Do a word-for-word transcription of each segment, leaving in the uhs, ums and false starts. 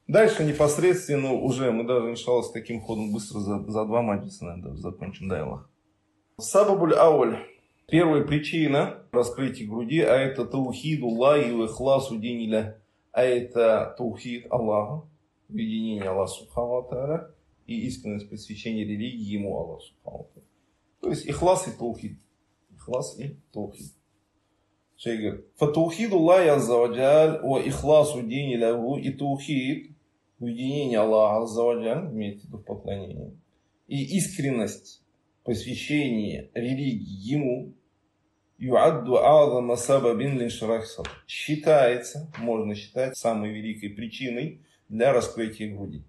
Дальше непосредственно уже, мы даже, иншаллах, с таким ходом быстро за, за два маджиса, наверное, даже закончим, дай Аллах. Сабабуль ауль. Первая причина раскрытия груди, а это таухиду Аллахи ва ихласу диниля. А это таухид Аллаха, единение Аллаха субхану ва тааля и искренность посвящения религии ему Аллаху субхану ва тааля. То есть ихлас и таухид. Ихлас и таухид. Шейх говорит, фатаухиду Аллахи азза ва джаль ва ихласу динилягу и таухид, уединение Аллаха азза ва джаль, имеется в виду в поклонении, и искренность посвящения религии ему, юадду азама сабабин линшарах садр, считается, можно считать, самой великой причиной для раскрытия груди.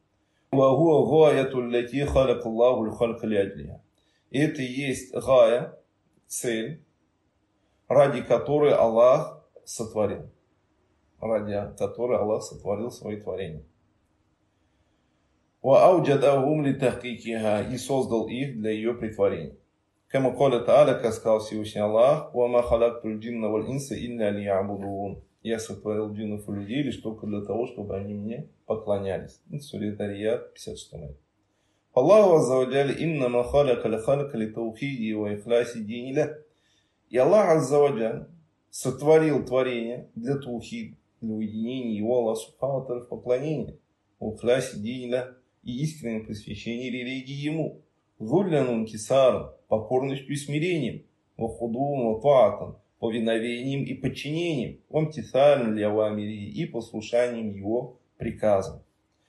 И это и есть гая, цель, ради которой Аллах сотворил. Ради которой Аллах сотворил свои творения. И создал их для ее притворения. Кама каля тааля, как сказал Всевышний Аллах, «Вама халактуль джинна валь инса илля лиябудун». Я сотворил джиннов и людей лишь только для того, чтобы они мне поклонялись. Сура Дарият, пятьдесят шестой. Аллаху азза ва джаль иннама халяка ля халяка ли таухиди ва ихляси динилля. И Аллах азза ва джаль сотворил творение для таухида, для уединения его Аллаха субхану ва тааля в поклонении, ва ихляси динилля и искреннем посвящении религии ему. Гуллянун кисаром, покорностью и смирением, вахудум ватаатом, повиновением и подчинением, вамтисален лявамири и послушанием его приказам.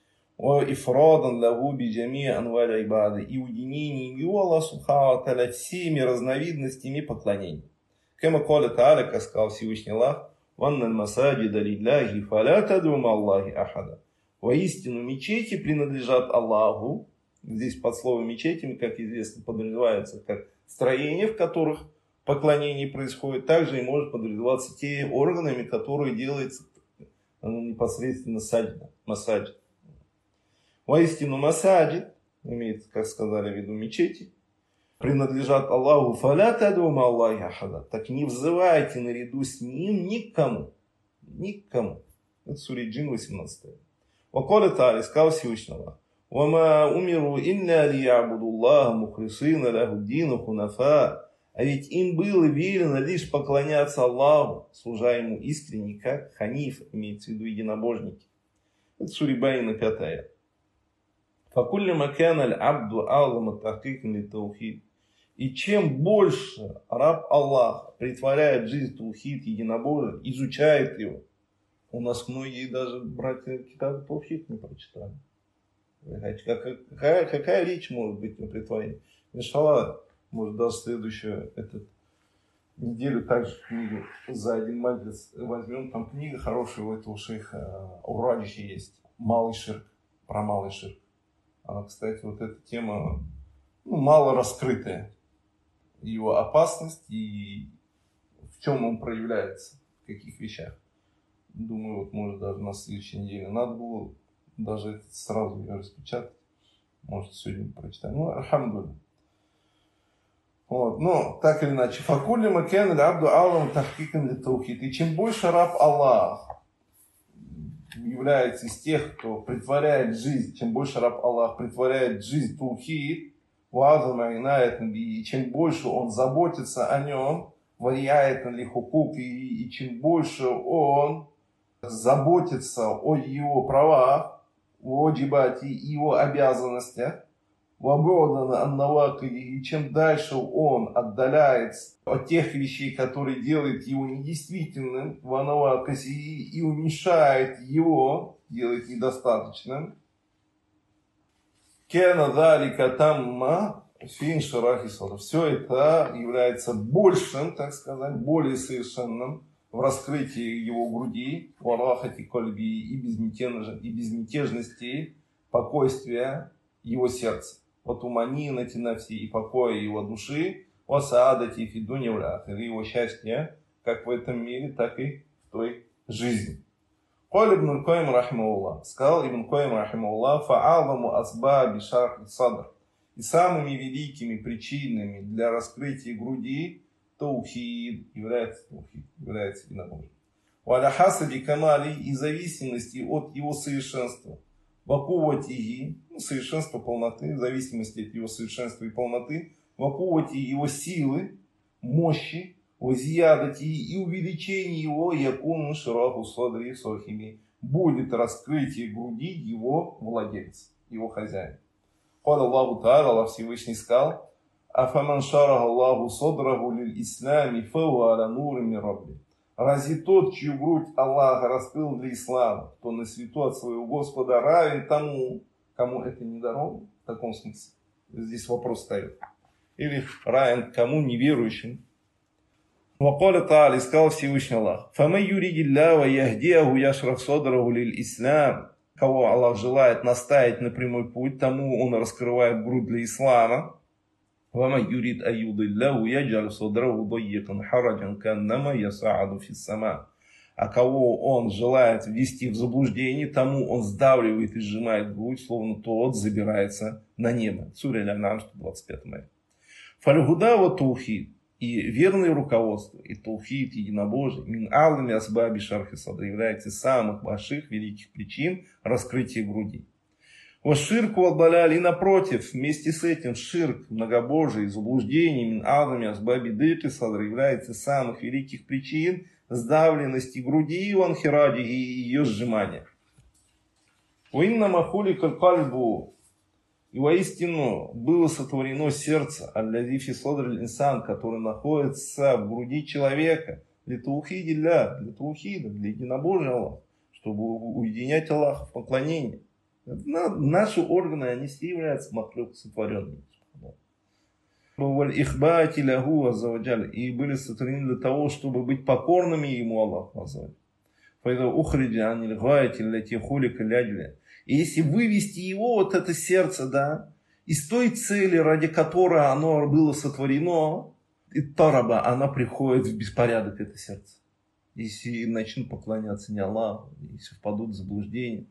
Ифрадан лаву биджами анваль ибады и уединением его Аллах субхану ва тааля всеми разновидностями поклонений. Кама каля тааля, как сказал Всевышний Аллах, ванналь масаджида лилляхи фаля тад'у ма Аллахи ахада. Воистину мечети принадлежат Аллаху. Здесь под словом мечетями, как известно, подразумевается как строения, в которых поклонение происходит. Также и может подразумеваться те органами, которые делаются ну, непосредственно саджда, масаджид. Воистину масаджид, имеется, как сказали в виду мечети, принадлежат Аллаху. Фаля тад'у ма Аллахи ахада. Так не взывайте наряду с ним никому. Никому. Это сура Джин восемнадцать. Вакаля тааля, сказал Всевышний Аллах. وَمَا أُمِرُوا إِلَّا لِيَعْبُدُوا اللَّهَ مُخْلِصِينَ لَهُ الدِّينَ حُنَفَاءَ. А ведь им было велено лишь поклоняться Аллаху, служа ему искренне, как ханиф, имеется в виду единобожники. Это сура Байна пятая. فَكُلَّمَا كَانَ الْعَبْدُ أَعْظَمَ تَحْقِيقًا لِلتَّوْحِيدِ. И чем больше раб Аллаха притворяет жизнь таухид, единобожие, изучает его, у нас многие даже братья Китаб таухид не прочитали. Какая, какая речь может быть на притворении? Иншаллах, может даже следующую эту неделю также книгу за один маджлис возьмем. Там книга хорошая у этого шейха Урадича есть. Малый ширк. Про малый ширк. Она, кстати, вот эта тема ну, мало раскрытая. Его опасность и в чем он проявляется, в каких вещах. Думаю, вот может даже на следующей неделе надо было даже это сразу ее распечатать. Может, сегодня прочитаем. Ну, альхамдулилля. Вот. Но, так или иначе. Факулли макен абду аллам тахкикан ли таухид. И чем больше раб Аллах является из тех, кто притворяет жизнь, чем больше раб Аллах притворяет жизнь таухид, и чем больше он заботится о нем, влияет на лихукук, и, и чем больше он заботится о его правах, о джибати и его обязанностях, и чем дальше он отдаляется от тех вещей, которые делают его недействительным, и уменьшает его, делает недостаточным, все это является большим, так сказать, более совершенным в раскрытии его груди, в арахати кольби и безмятежности, и безмятежности, покойствия его сердца, вот уманинати нафси и покоя его души, о саадати фидуни врат, или его счастье, как в этом мире, так и в той жизни. Каль ибн Каим рахимахуллах, сказал ибн Каим рахимахуллах, фа'аламу асбаби шарх садр, и самыми великими причинами для раскрытия груди таухид является таухид, является единобожие. Валя хасади камали и зависимости от его совершенства. вакуватиги, ну, совершенство полноты, в зависимости от его совершенства и полноты, вакувати его силы, мощи, возъядати и увеличение его, якуну шираху садри сохими, будет раскрытие груди его владельца, его хозяина. Кад Аллаху Та'аля, Аллах Всевышний сказал, афаман шараха Аллаху садраху лиль ислами фауа аля нурами рабби. Разве тот, чью грудь Аллах раскрыл для ислама, кто на свету от своего Господа равен тому, кому это не дано? В таком смысле. Здесь вопрос стоит. Или равен кому неверующим. Вакаля Та'аля, сказал Всевышний Аллах, фамай юридилля ва яхдиаху яшрах садраху лиль ислам. Кого Аллах желает наставить на прямой путь, тому он раскрывает грудь для ислама. وَمَنْ يُرِيدْ أَنْ يُضِلَّهُ يَجْعَلْ صَدْرَهُ ضَيِّقًا حَرَجًا كَأَنَّمَا يَصَعَّدُ фи ас-сама. А кого он желает ввести в заблуждение, тому он сдавливает и сжимает грудь, словно тот забирается на небо. Сура Аль-Ан'ам, сто двадцать пятая аят. Фаль-гуда ва таухид. И верное руководство, и таухид, единобожие, мин алами асбаби шархи садр, является из самых больших, великих причин раскрытия груди. Вот ширк валбаляли, и напротив, вместе с этим ширк, многобожие, заблуждение, мин алами асбаби дыки садр, является из самых великих причин сдавленности груди, ванхиради и ее сжимания. Уинна махули калькальбу. И воистину было сотворено сердце, аль-лади фи садр инсан, который находится в груди человека, для таухиди, для, для таухида, для единобожия Аллаха, чтобы уединять Аллаха в поклонении. Наши органы, они все являются махлюк сотворенными. И были сотворены для того, чтобы быть покорными Ему, Аллаху. И если вывести его, вот это сердце, да, из той цели, ради которой оно было сотворено, и тараба, она приходит в беспорядок, это сердце. Если начнут поклоняться не Аллаху, если впадут в заблуждение,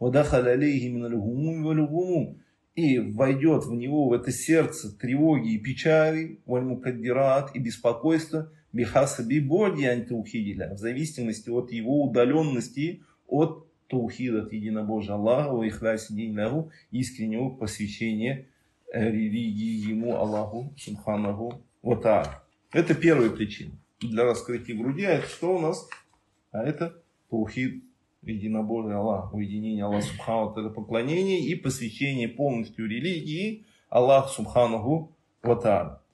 и войдет в него, в это сердце, тревоги и печали, вальмукаддират и беспокойство, бихасаби боди антиухидиля, в зависимости от его удаленности от таухид, от единобожия Аллаха, ихляси динлаху, искреннего посвящения религии Ему, Аллаху, Субханаху ва Тааля. Это первая причина для раскрытия груди. А это что у нас? А это таухид, единобожие Аллаха, уединение Аллаха Субхану, это поклонение и посвящение полностью религии Аллаху Субханаху ва Тааля.